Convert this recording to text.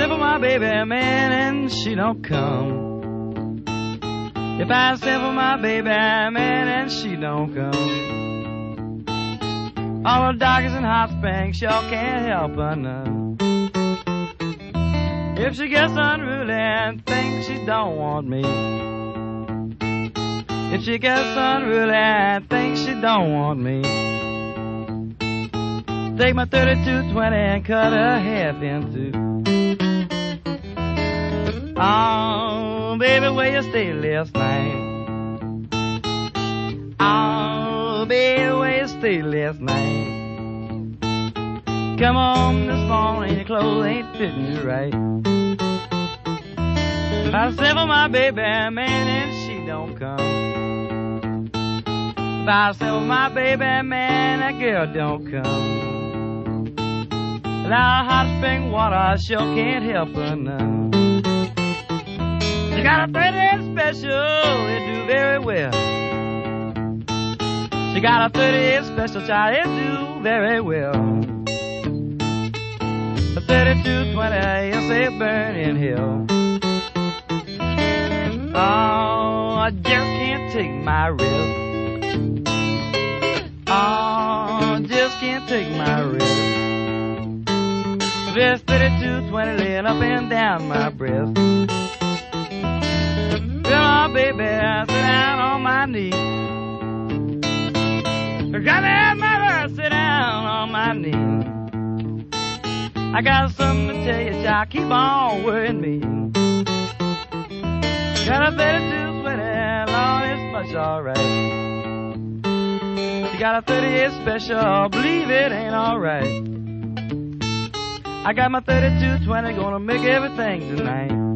send for my baby, man, and she don't come. If I send for my baby, man, and she don't come. All the doctors in Hot Springs sure can't help her none. If she gets unruly and thinks she don't want me. If she gets unruly and thinks she don't want me. Take my 3220 and cut her half in two. Oh, baby, where you stay last night? Oh, baby, where you stay last night? Come on this morning, your clothes ain't fitting you right. I send for my baby, man, and she don't come. If I send for my baby, man, that girl don't come. Now hot spring water sure can't help her none. She got a 38 special, it do very well. She got a 38 special, child, it do very well. A 3220, yes, they burn in hell. Oh, I just can't take my rib. Oh, just can't take my rib. This 3220 laying up and down my breast. Well, oh, baby, I sit down on my knee. Got me at my heart, sit down on my knee. I got something to tell you, child, keep on worrying me. Got a 3220, Lord, it's much alright. You got a 38 special, believe it ain't alright. I got my 3220, gonna make everything tonight.